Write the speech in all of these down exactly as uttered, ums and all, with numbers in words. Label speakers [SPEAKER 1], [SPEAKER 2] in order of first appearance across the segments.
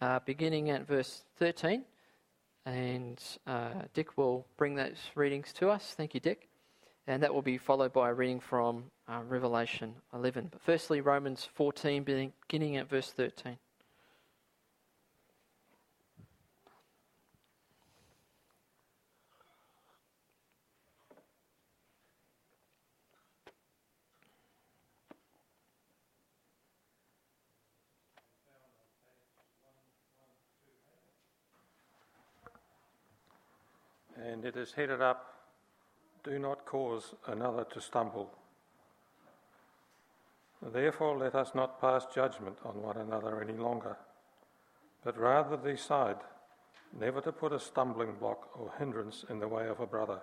[SPEAKER 1] uh, beginning at verse thirteen. And uh, Dick will bring those readings to us. Thank you, Dick. And that will be followed by a reading from uh, Revelation eleven. But firstly, Romans fourteen, beginning at verse thirteen.
[SPEAKER 2] And it is headed up, "Do not cause another to stumble. Therefore let us not pass judgment on one another any longer, but rather decide never to put a stumbling block or hindrance in the way of a brother.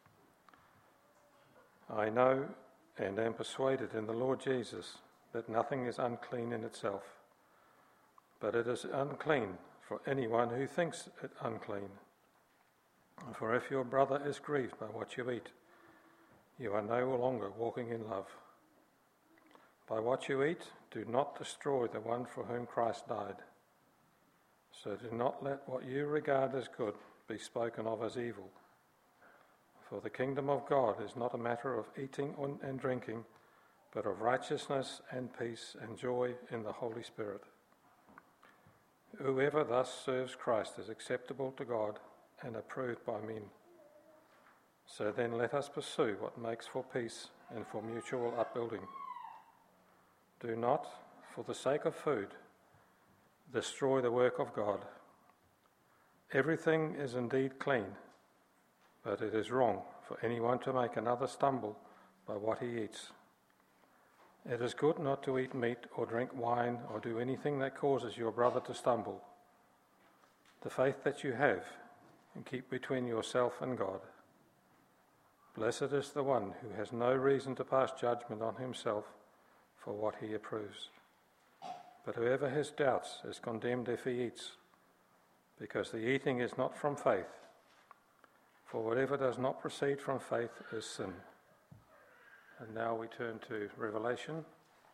[SPEAKER 2] I know and am persuaded in the Lord Jesus that nothing is unclean in itself, but it is unclean for anyone who thinks it unclean. For if your brother is grieved by what you eat, you are no longer walking in love. By what you eat, do not destroy the one for whom Christ died. So do not let what you regard as good be spoken of as evil. For the kingdom of God is not a matter of eating and drinking, but of righteousness and peace and joy in the Holy Spirit. Whoever thus serves Christ is acceptable to God and approved by men. So then let us pursue what makes for peace and for mutual upbuilding. Do not, for the sake of food, destroy the work of God. Everything is indeed clean, but it is wrong for anyone to make another stumble by what he eats. It is good not to eat meat or drink wine or do anything that causes your brother to stumble. The faith that you have, and keep between yourself and God. Blessed is the one who has no reason to pass judgment on himself for what he approves. But whoever has doubts is condemned if he eats, because the eating is not from faith. For whatever does not proceed from faith is sin." And now we turn to Revelation.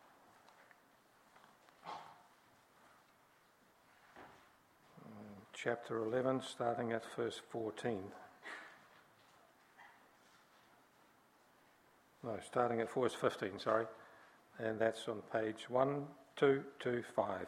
[SPEAKER 2] Chapter eleven, starting at verse fourteen. No, starting at verse fifteen, sorry. And that's on page one two two five.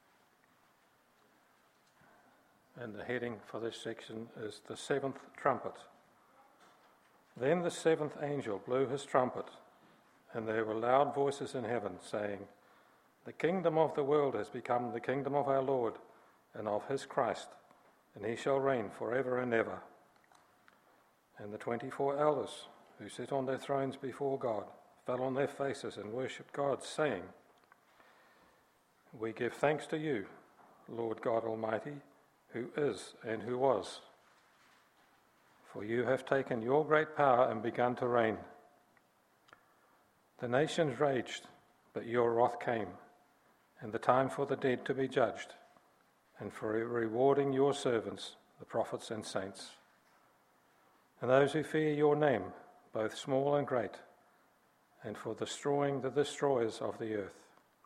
[SPEAKER 2] And the heading for this section is "The Seventh Trumpet." Then the seventh angel blew his trumpet, and there were loud voices in heaven, saying, "The kingdom of the world has become the kingdom of our Lord and of his Christ, and he shall reign forever and ever." And the twenty-four elders who sit on their thrones before God fell on their faces and worshipped God, saying, "We give thanks to you, Lord God Almighty, who is and who was. For you have taken your great power and begun to reign. The nations raged, but your wrath came, and the time for the dead to be judged, and for rewarding your servants, the prophets and saints, and those who fear your name, both small and great, and for destroying the destroyers of the earth."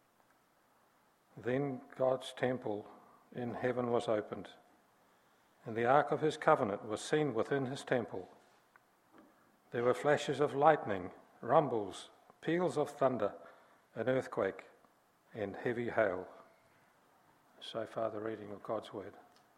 [SPEAKER 2] Then God's temple in heaven was opened, and the ark of his covenant was seen within his temple. There were flashes of lightning, rumbles, peals of thunder, an earthquake, and heavy hail. So far the reading of God's word.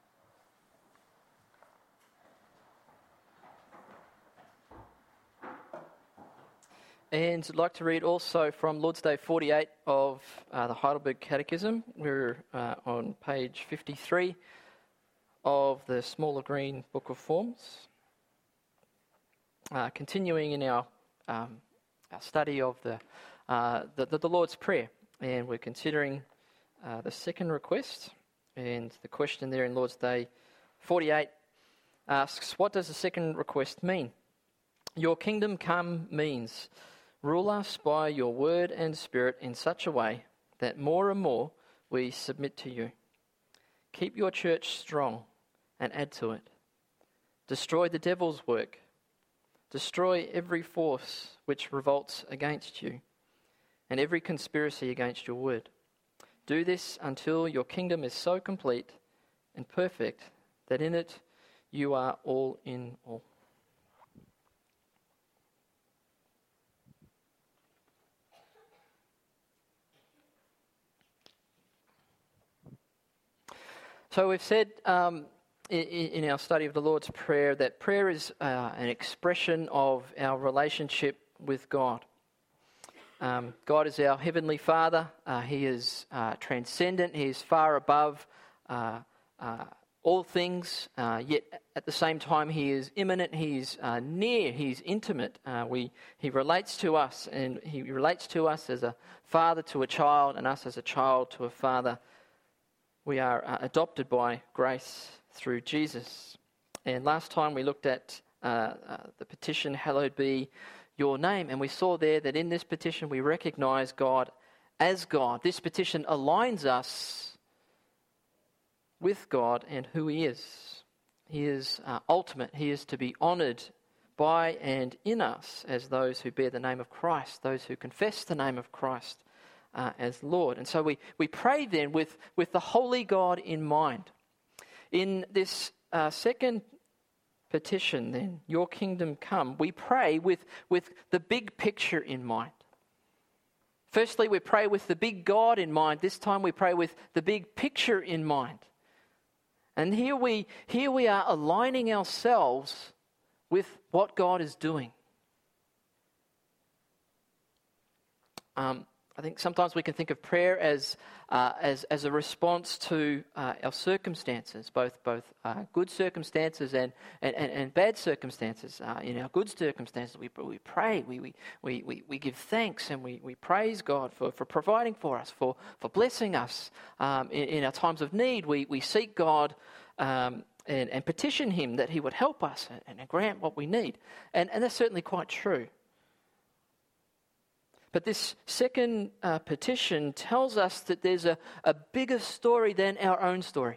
[SPEAKER 1] And I'd like to read also from Lord's Day forty-eight of uh, the Heidelberg Catechism. We're uh, on page fifty-three of the smaller green Book of Forms. Uh, continuing in our, um, our study of the, uh, the, the, the Lord's Prayer. And we're considering uh, the second request. And the question there in Lord's Day forty-eight asks, what does the second request mean? Your kingdom come means, rule us by your word and spirit in such a way that more and more we submit to you. Keep your church strong and add to it. Destroy the devil's work. Destroy every force which revolts against you and every conspiracy against your word. Do this until your kingdom is so complete and perfect, that in it you are all in all. So we've said um, in, in our study of the Lord's Prayer that prayer is uh, an expression of our relationship with God. Um, God is our Heavenly Father. Uh, he is uh, transcendent. He is far above uh, uh, all things. Uh, yet at the same time, He is immanent. He is uh, near. He is intimate. Uh, we He relates to us, and He relates to us as a father to a child, and us as a child to a father. We are uh, adopted by grace through Jesus. And last time we looked at uh, uh, the petition, hallowed be your name. And we saw there that in this petition we recognize God as God. This petition aligns us with God and who He is. He is uh, ultimate. He is to be honoured by and in us as those who bear the name of Christ, those who confess the name of Christ Uh, as Lord. And so we, we pray then with, with the holy God in mind. In this uh, second petition then, your kingdom come, we pray with, with the big picture in mind. Firstly, we pray with the big God in mind. This time we pray with the big picture in mind. And here we, here we are aligning ourselves with what God is doing. Um, I think sometimes we can think of prayer as uh, as as a response to uh, our circumstances, both both uh, good circumstances and and, and, and bad circumstances. Uh, in our good circumstances, we we pray, we we, we, we give thanks, and we, we praise God for, for providing for us, for for blessing us. Um, in, in our times of need, we we seek God um, and and petition Him that He would help us and, and grant what we need, and and that's certainly quite true. But this second uh, petition tells us that there's a, a bigger story than our own story.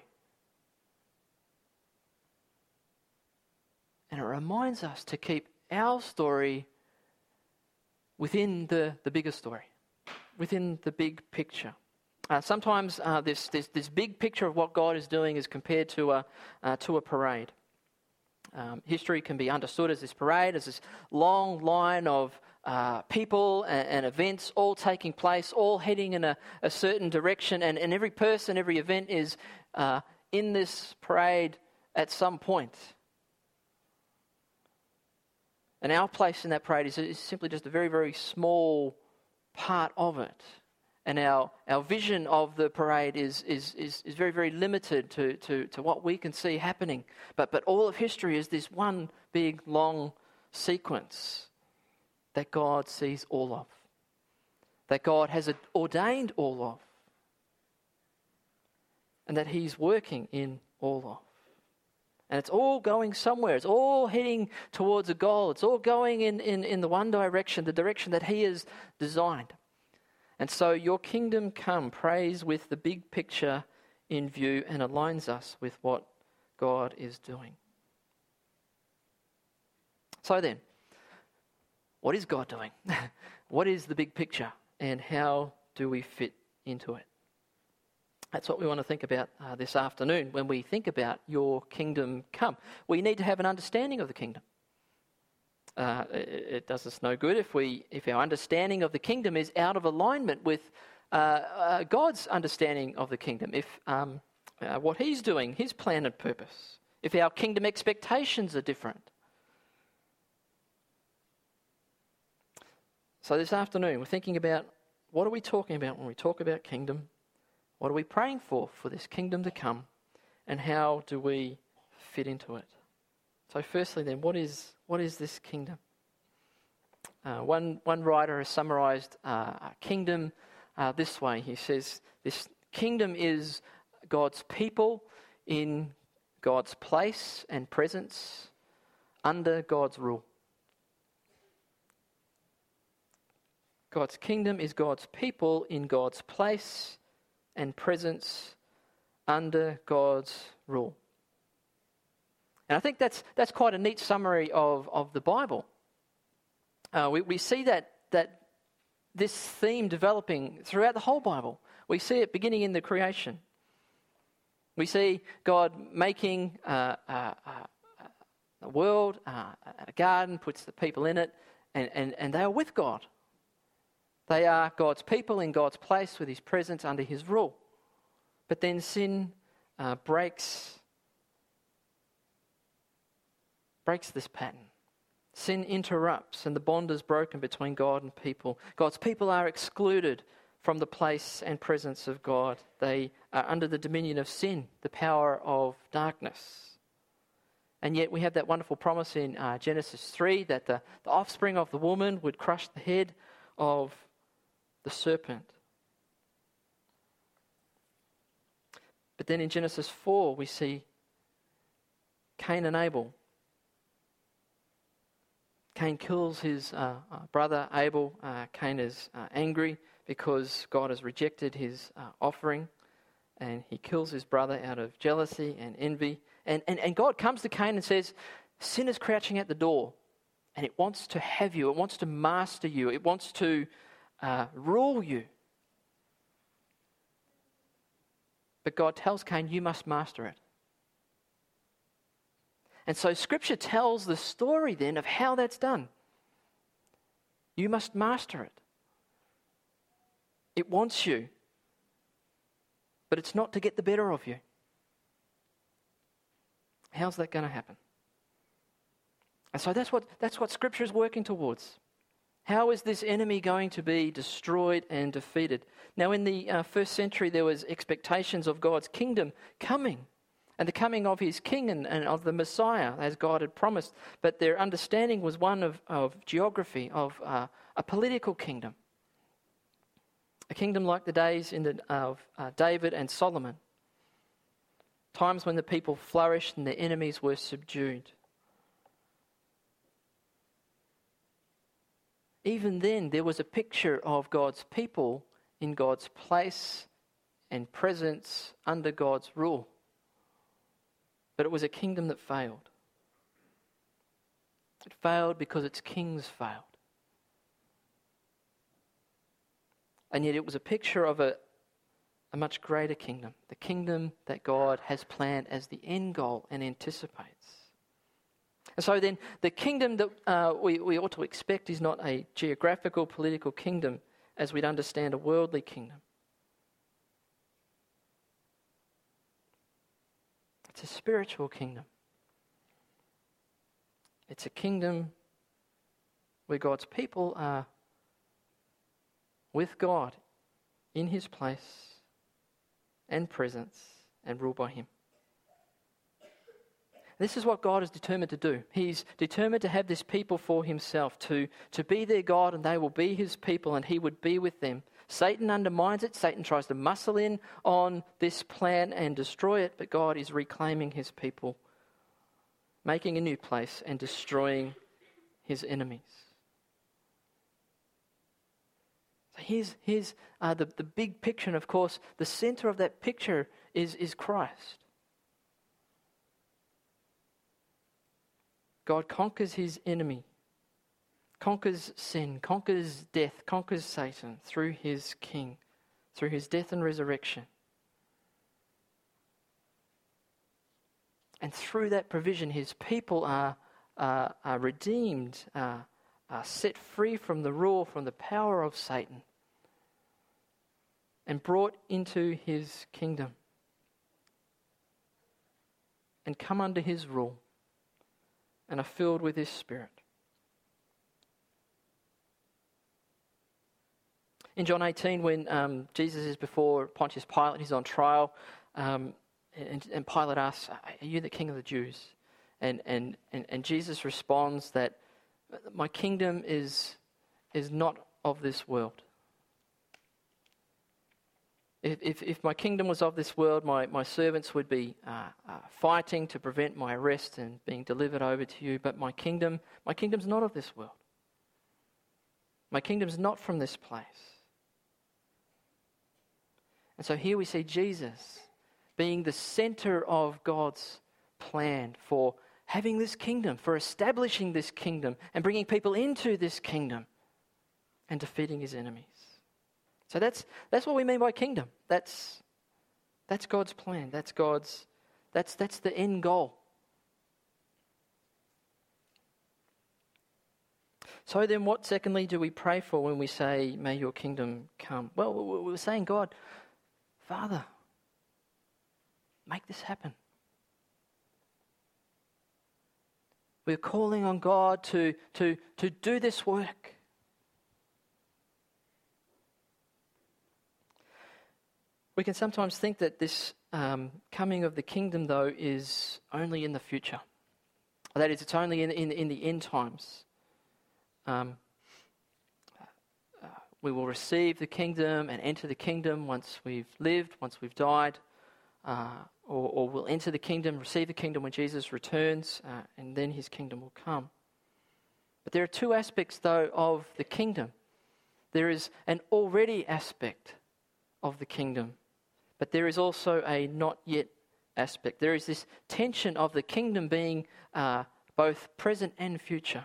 [SPEAKER 1] And it reminds us to keep our story within the, the bigger story, within the big picture. Uh, sometimes uh, this, this this big picture of what God is doing is compared to a, uh, to a parade. Um, history can be understood as this parade, as this long line of Uh, people and, and events all taking place, all heading in a, a certain direction, and, and every person, every event is uh, in this parade at some point. And our place in that parade is, is simply just a very, very small part of it. And our, our vision of the parade is is is, is very, very limited to, to, to what we can see happening. But but all of history is this one big, long sequence that God sees all of, that God has ordained all of, and that He's working in all of. And it's all going somewhere. It's all heading towards a goal. It's all going in, in, in the one direction, the direction that He has designed. And so your kingdom come prays with the big picture in view and aligns us with what God is doing. So then, what is God doing? What is the big picture? And how do we fit into it? That's what we want to think about uh, this afternoon when we think about your kingdom come. We need to have an understanding of the kingdom. Uh, it, it does us no good if we if our understanding of the kingdom is out of alignment with uh, uh, God's understanding of the kingdom. If um, uh, what He's doing, His plan and purpose. If our kingdom expectations are different. So this afternoon, we're thinking about what are we talking about when we talk about kingdom? What are we praying for, for this kingdom to come? And how do we fit into it? So firstly then, what is what is this kingdom? Uh, one, one writer has summarized uh, kingdom uh, this way. He says, this kingdom is God's people in God's place and presence under God's rule. God's kingdom is God's people in God's place and presence under God's rule. And I think that's that's quite a neat summary of, of the Bible. Uh, we, we see that that this theme developing throughout the whole Bible. We see it beginning in the creation. We see God making uh, uh, uh, a world, uh, a garden, puts the people in it, and, and, and they are with God. They are God's people in God's place with his presence under his rule. But then sin uh, breaks, breaks this pattern. Sin interrupts and the bond is broken between God and people. God's people are excluded from the place and presence of God. They are under the dominion of sin, the power of darkness. And yet we have that wonderful promise in uh, Genesis three that the, the offspring of the woman would crush the head of the serpent. But then in Genesis four we see Cain and Abel. Cain kills his uh, uh, brother Abel. Uh, Cain is uh, angry because God has rejected his uh, offering, and he kills his brother out of jealousy and envy. And, and, and God comes to Cain and says, sin is crouching at the door, and it wants to have you. It wants to master you. It wants to uh, rule you. But God tells Cain, you must master it. And so Scripture tells the story then of how that's done. You must master it. It wants you, but it's not to get the better of you. How's that going to happen? And so that's what that's what Scripture is working towards. How is this enemy going to be destroyed and defeated? Now, in the uh, first century, there was expectations of God's kingdom coming, and the coming of his king and, and of the Messiah, as God had promised. But their understanding was one of, of geography, of uh, a political kingdom. A kingdom like the days in the, of uh, David and Solomon. Times when the people flourished and their enemies were subdued. Even then, there was a picture of God's people in God's place and presence under God's rule. But it was a kingdom that failed. It failed because its kings failed. And yet it was a picture of a, a much greater kingdom, the kingdom that God has planned as the end goal and anticipates. And so then the kingdom that uh, we, we ought to expect is not a geographical, political kingdom as we'd understand a worldly kingdom. It's a spiritual kingdom. It's a kingdom where God's people are with God in his place and presence and ruled by him. This is what God is determined to do. He's determined to have this people for himself, to, to be their God, and they will be his people and he would be with them. Satan undermines it. Satan tries to muscle in on this plan and destroy it, but God is reclaiming his people, making a new place and destroying his enemies. So here's, here's uh, the, the big picture, and of course, the center of that picture is, is Christ. God conquers his enemy, conquers sin, conquers death, conquers Satan through his King, through his death and resurrection. And through that provision, his people are, uh, are redeemed, uh, are set free from the rule, from the power of Satan, and brought into his kingdom, and come under his rule, and are filled with his Spirit. In John eighteen, when um, Jesus is before Pontius Pilate, he's on trial, um, and, and Pilate asks, "Are you the King of the Jews?" And and and, and Jesus responds that my kingdom is is not of this world. If, if, if my kingdom was of this world, my, my servants would be uh, uh, fighting to prevent my arrest and being delivered over to you. But my kingdom, my kingdom's not of this world. My kingdom's not from this place. And so here we see Jesus being the center of God's plan for having this kingdom, for establishing this kingdom and bringing people into this kingdom and defeating his enemies. So that's that's what we mean by kingdom. That's That's God's plan. That's God's, that's, that's the end goal. So then what, secondly, do we pray for when we say, may your kingdom come? Well, we're saying, God, Father, make this happen. We're calling on God to, to, to do this work. We can sometimes think that this um, coming of the kingdom, though, is only in the future. That is, it's only in, in, in the end times. Um, uh, we will receive the kingdom and enter the kingdom once we've lived, once we've died, uh, or, or we'll enter the kingdom, receive the kingdom when Jesus returns, uh, and then his kingdom will come. But there are two aspects, though, of the kingdom. There is an already aspect of the kingdom, but there is also a not yet aspect. There is this tension of the kingdom being uh, both present and future.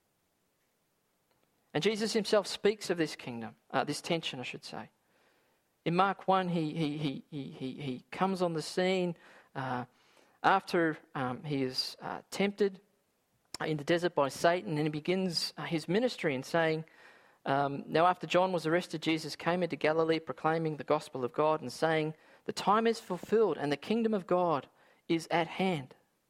[SPEAKER 1] And Jesus himself speaks of this kingdom, uh, this tension, I should say. In Mark one, he he he he he, he comes on the scene uh, after um, he is uh, tempted in the desert by Satan, and he begins uh, his ministry in saying, um, now after John was arrested, Jesus came into Galilee proclaiming the gospel of God and saying, the time is fulfilled and the kingdom of God is at hand.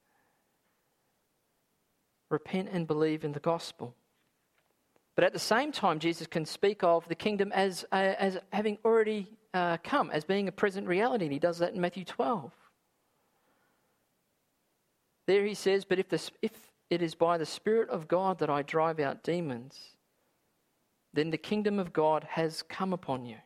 [SPEAKER 1] Repent and believe in the gospel. But at the same time, Jesus can speak of the kingdom as, uh, as having already uh, come, as being a present reality. And he does that in Matthew twelve. There he says, but if, the, if it is by the Spirit of God that I drive out demons, then the kingdom of God has come upon you.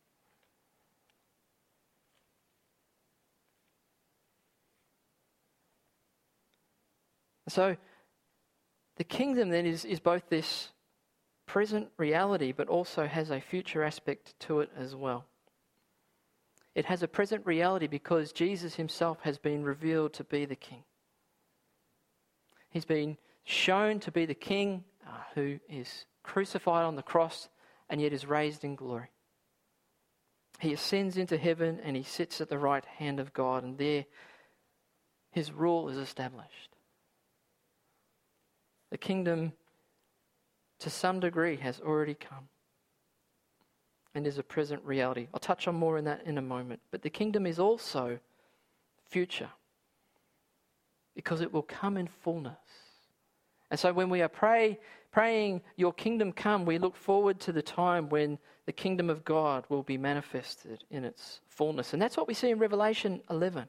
[SPEAKER 1] So the kingdom then is, is both this present reality, but also has a future aspect to it as well. It has a present reality because Jesus himself has been revealed to be the King. He's been shown to be the King uh, who is crucified on the cross and yet is raised in glory. He ascends into heaven and he sits at the right hand of God, and there his rule is established. The kingdom, to some degree, has already come and is a present reality. I'll touch on more in that in a moment. But the kingdom is also future because it will come in fullness. And so when we are pray, praying, your kingdom come, we look forward to the time when the kingdom of God will be manifested in its fullness. And that's what we see in Revelation eleven.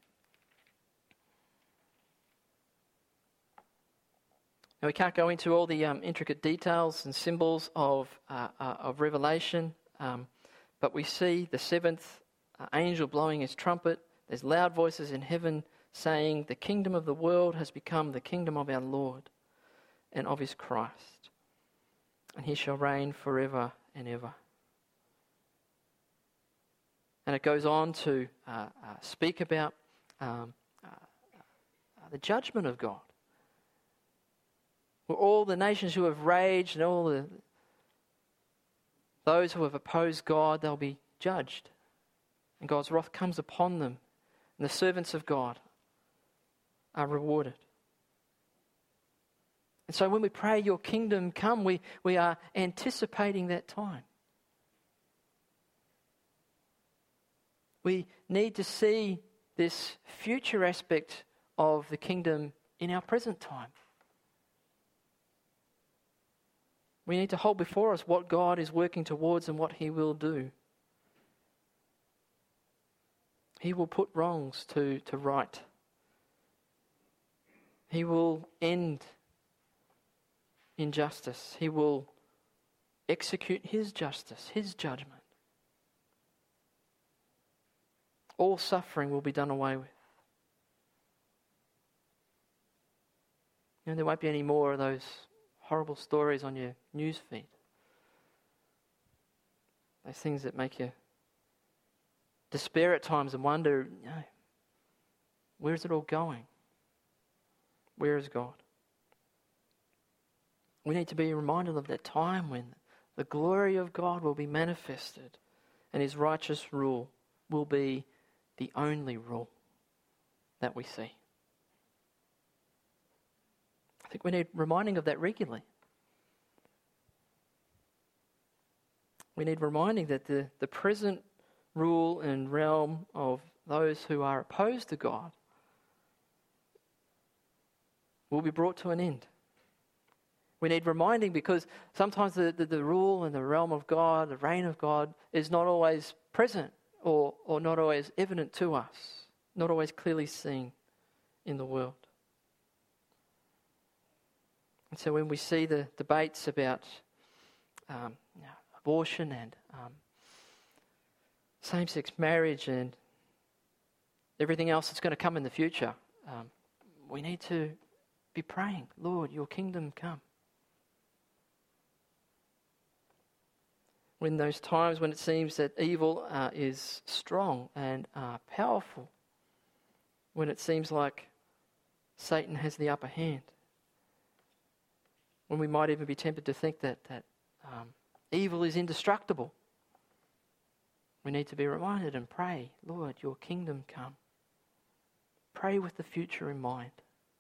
[SPEAKER 1] Now, we can't go into all the um, intricate details and symbols of uh, uh, of Revelation, um, but we see the seventh uh, angel blowing his trumpet. There's loud voices in heaven saying, the kingdom of the world has become the kingdom of our Lord and of his Christ, and he shall reign forever and ever. And it goes on to uh, uh, speak about um, uh, uh, the judgment of God. Where all the nations who have raged and all the those who have opposed God, they'll be judged. And God's wrath comes upon them. And the servants of God are rewarded. And so when we pray, your kingdom come, we, we are anticipating that time. We need to see this future aspect of the kingdom in our present time. We need to hold before us what God is working towards and what he will do. He will put wrongs to, to right. He will end injustice. He will execute his justice, his judgment. All suffering will be done away with. And there won't be any more of those horrible stories on your news feed. Those things that make you despair at times and wonder, you know, where is it all going? Where is God? We need to be reminded of that time when the glory of God will be manifested and his righteous rule will be the only rule that we see. I think we need reminding of that regularly. We need reminding that the, the present rule and realm of those who are opposed to God will be brought to an end. We need reminding because sometimes the, the, the rule and the realm of God, the reign of God, is not always present or, or not always evident to us, not always clearly seen in the world. And so when we see the debates about um, you know, abortion and um, same-sex marriage and everything else that's going to come in the future, um, we need to be praying, Lord, your kingdom come. When those times when it seems that evil uh, is strong and uh, powerful, when it seems like Satan has the upper hand, when we might even be tempted to think that, that um, evil is indestructible, we need to be reminded and pray, Lord, your kingdom come. Pray with the future in mind.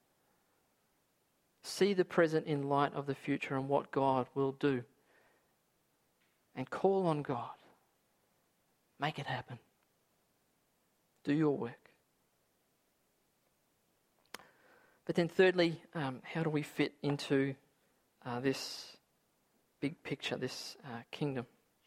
[SPEAKER 1] See the present in light of the future and what God will do. And call on God. Make it happen. Do your work. But then thirdly, um, how do we fit into uh, this big picture, this uh, kingdom?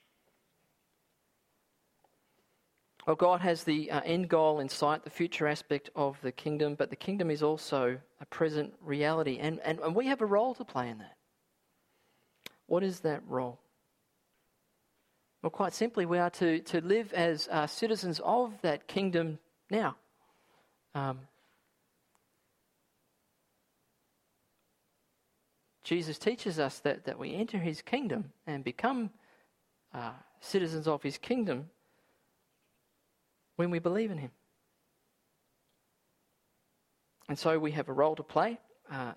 [SPEAKER 1] Well, God has the uh, end goal in sight, the future aspect of the kingdom, but the kingdom is also a present reality, and, and, and we have a role to play in that. What is that role? Well, quite simply, we are to, to live as uh, citizens of that kingdom now. Um, Jesus teaches us that, that we enter his kingdom and become uh, citizens of his kingdom when we believe in him. And so we have a role to play. Uh,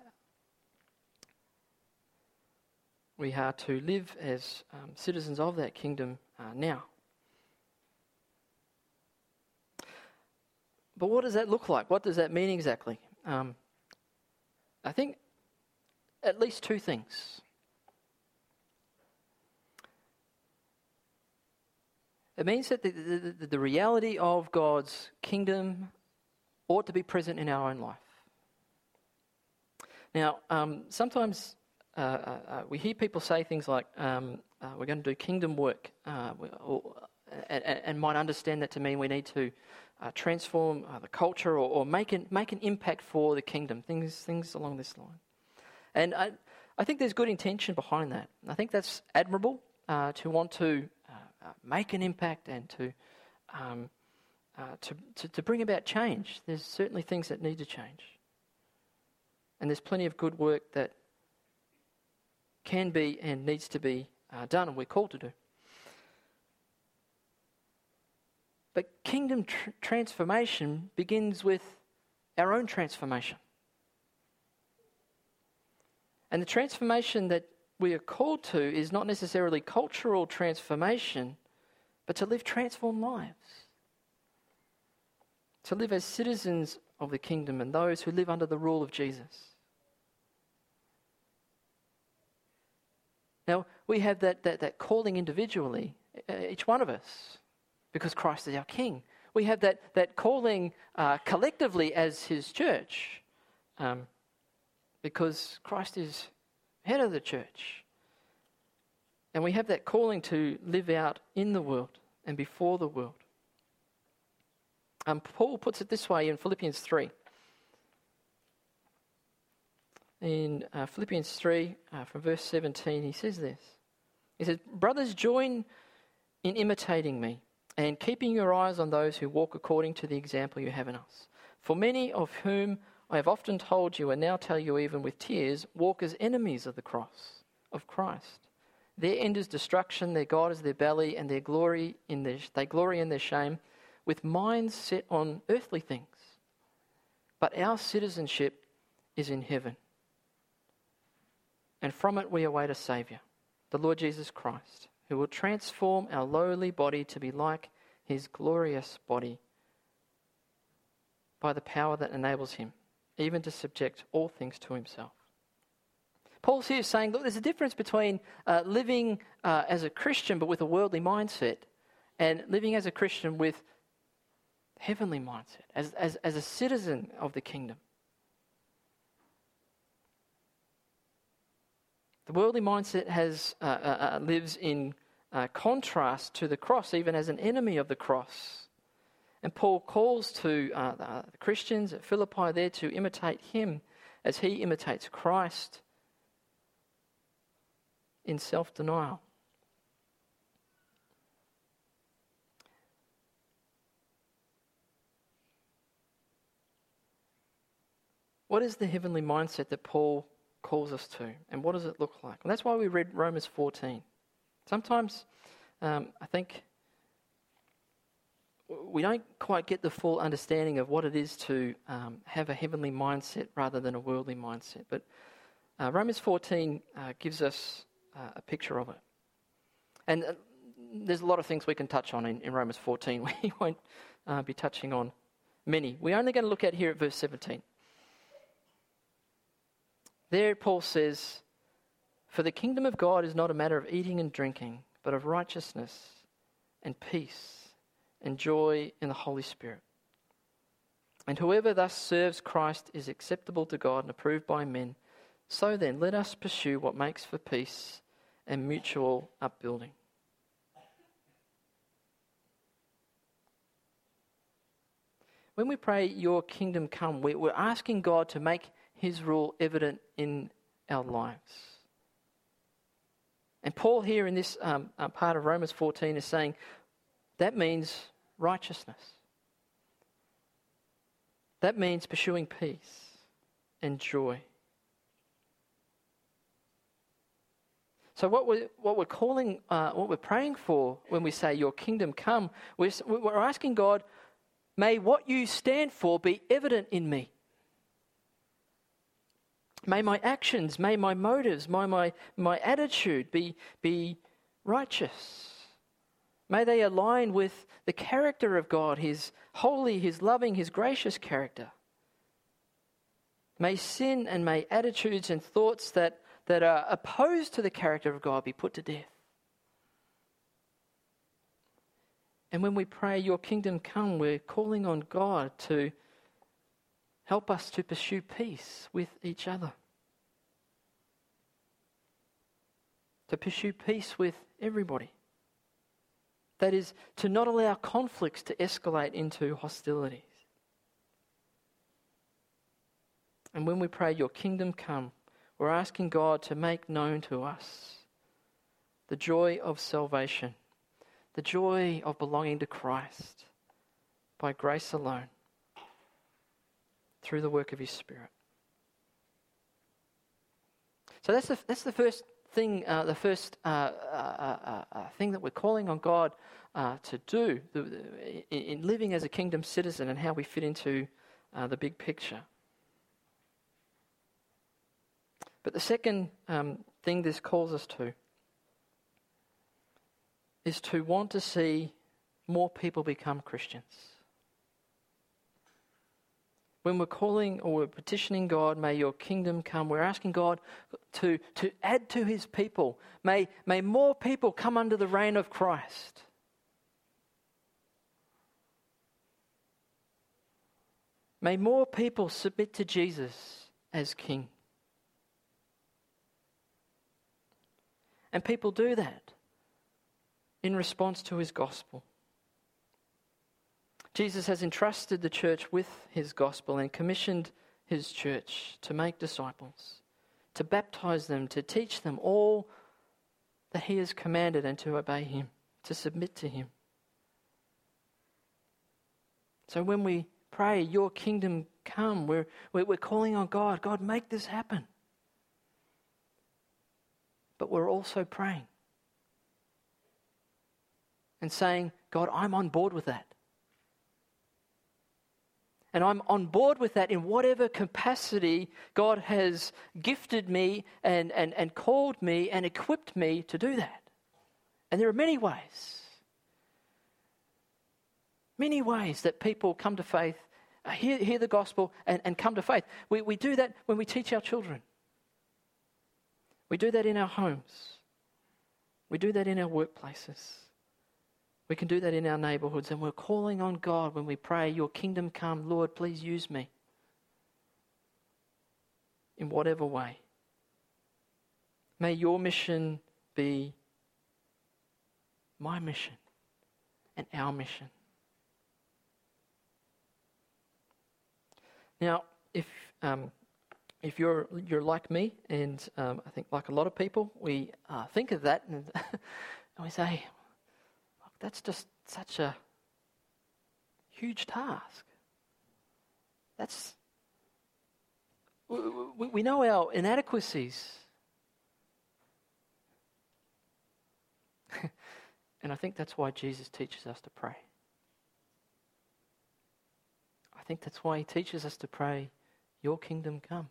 [SPEAKER 1] we are to live as um, citizens of that kingdom uh, now. But what does that look like? What does that mean exactly? Um, I think at least two things. It means that the, the, the reality of God's kingdom ought to be present in our own life. Now, um, sometimes uh, uh, we hear people say things like, um, uh, we're going to do kingdom work, uh, or, and, and might understand that to mean we need to uh, transform uh, the culture or, or make, an, make an impact for the kingdom, things, things along this line. And I, I think there's good intention behind that. I think that's admirable uh, to want to uh, make an impact and to, um, uh, to, to to bring about change. There's certainly things that need to change. And there's plenty of good work that can be and needs to be uh, done and we're called to do. But kingdom tr- transformation begins with our own transformation. And the transformation that we are called to is not necessarily cultural transformation, but to live transformed lives. To live as citizens of the kingdom and those who live under the rule of Jesus. Now, we have that, that, that calling individually, each one of us, because Christ is our King. We have that, that calling uh, collectively as his church, um, because Christ is head of the church. And we have that calling to live out in the world and before the world. Um, Paul puts it this way in Philippians three. In uh, Philippians three, uh, from verse seventeen, he says this. He says, "Brothers, join in imitating me and keeping your eyes on those who walk according to the example you have in us. For many of whom I have often told you and now tell you even with tears, walk as enemies of the cross of Christ. Their end is destruction, their God is their belly, and their glory in their they glory in their shame, with minds set on earthly things. But our citizenship is in heaven. And from it we await a Saviour, the Lord Jesus Christ, who will transform our lowly body to be like his glorious body by the power that enables him even to subject all things to himself. Paul's here saying, look, there's a difference between uh, living uh, as a Christian but with a worldly mindset and living as a Christian with heavenly mindset, as, as, as a citizen of the kingdom. The worldly mindset has uh, uh, lives in uh, contrast to the cross, even as an enemy of the cross. And Paul calls to uh, the Christians at Philippi there to imitate him as he imitates Christ in self-denial. What is the heavenly mindset that Paul calls us to, and what does it look like? And that's why we read Romans fourteen. Sometimes um, I think we don't quite get the full understanding of what it is to um, have a heavenly mindset rather than a worldly mindset. But uh, Romans fourteen uh, gives us uh, a picture of it. And uh, there's a lot of things we can touch on in, in Romans fourteen. We won't uh, be touching on many. We're only going to look at here at verse seventeen. There Paul says, "For the kingdom of God is not a matter of eating and drinking, but of righteousness and peace and joy in the Holy Spirit. And whoever thus serves Christ is acceptable to God and approved by men. So then, let us pursue what makes for peace and mutual upbuilding." When we pray, "Your kingdom come," we're asking God to make his rule evident in our lives. And Paul here in this um, uh, part of Romans fourteen is saying that means righteousness. That means pursuing peace and joy. So what we're, what we're calling, uh, what we're praying for when we say "Your kingdom come," we're, we're asking God, may what you stand for be evident in me. May my actions, may my motives, may my, my attitude be, be righteous. May they align with the character of God, his holy, his loving, his gracious character. May sin and may attitudes and thoughts that, that are opposed to the character of God be put to death. And when we pray, "Your kingdom come," we're calling on God to help us to pursue peace with each other. To pursue peace with everybody. That is, to not allow conflicts to escalate into hostilities. And when we pray, "Your kingdom come," we're asking God to make known to us the joy of salvation, the joy of belonging to Christ by grace alone, through the work of his Spirit. So that's the, that's the first thing, uh, the first uh, uh, uh, uh, thing that we're calling on God uh, to do the, the, in, in living as a kingdom citizen, and how we fit into uh, the big picture. But the second um, thing this calls us to is to want to see more people become Christians. When we're calling or we're petitioning God, "May your kingdom come," we're asking God to, to add to his people. May, may more people come under the reign of Christ. May more people submit to Jesus as King. And people do that in response to his gospel. Jesus has entrusted the church with his gospel and commissioned his church to make disciples, to baptize them, to teach them all that he has commanded, and to obey him, to submit to him. So when we pray, "Your kingdom come," we're, we're calling on God, God, make this happen. But we're also praying and saying, "God, I'm on board with that. And I'm on board with that in whatever capacity God has gifted me and, and, and called me and equipped me to do that." And there are many ways, many ways that people come to faith hear, hear the gospel and, and come to faith. We, we do that when we teach our children. We do that in our homes. We do that in our workplaces. We can do that in our neighborhoods, and we're calling on God when we pray, your kingdom come, Lord, please use me in whatever way. May your mission be my mission and our mission. Now, if um, if you're you're like me, and um, I think like a lot of people, we uh, think of that and, and we say, look, that's just such a huge task. That's we, we know our inadequacies. And I think that's why Jesus teaches us to pray. I think that's why he teaches us to pray, your kingdom come.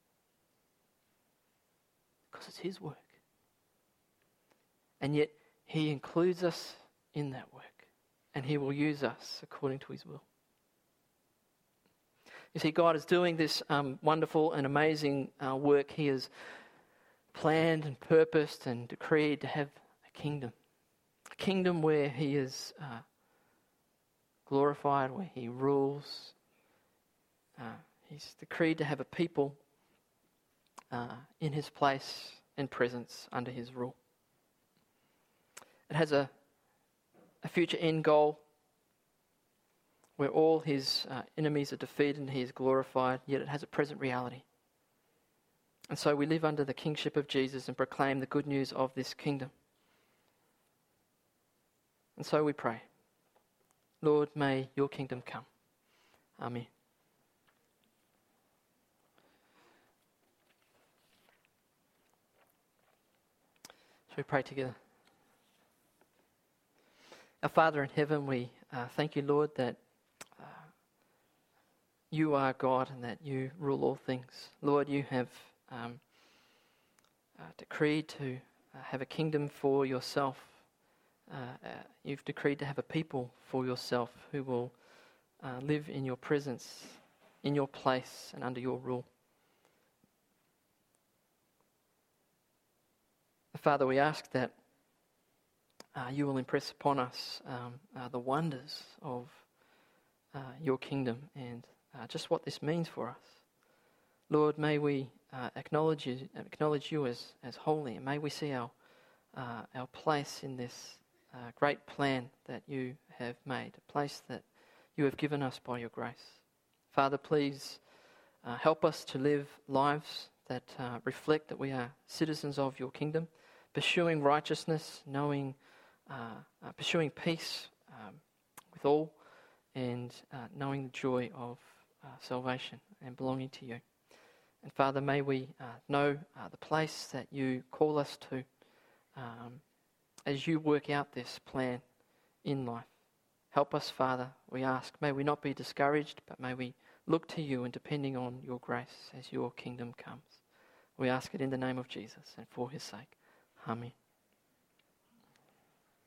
[SPEAKER 1] Because it's his work. And yet he includes us in that work. And he will use us according to his will. You see, God is doing this um, wonderful and amazing uh, work. He has planned and purposed and decreed to have a kingdom. A kingdom where he is uh, glorified, where he rules. Uh, he's decreed to have a people uh, in his place and presence under his rule. It has a, a future end goal where all his uh, enemies are defeated and he is glorified, yet it has a present reality. And so we live under the kingship of Jesus and proclaim the good news of this kingdom. And so we pray, Lord, may your kingdom come. Amen. Shall we pray together? Our Father in heaven, we uh, thank you, Lord, that uh, you are God and that you rule all things. Lord, you have um, uh, decreed to uh, have a kingdom for yourself. Uh, uh, you've decreed to have a people for yourself who will uh, live in your presence, in your place, and under your rule. Father, we ask that uh, you will impress upon us um, uh, the wonders of uh, your kingdom and uh, just what this means for us. Lord, may we uh, acknowledge you, acknowledge you as, as holy, and may we see our uh, our place in this uh, great plan that you have made, a place that you have given us by your grace. Father, please uh, help us to live lives that uh, reflect that we are citizens of your kingdom, pursuing righteousness, knowing, uh, uh, pursuing peace um, with all, and uh, knowing the joy of uh, salvation and belonging to you. And Father, may we uh, know uh, the place that you call us to um, as you work out this plan in life. Help us, Father, we ask. May we not be discouraged, but may we look to you and depending on your grace as your kingdom comes. We ask it in the name of Jesus and for his sake. Amen.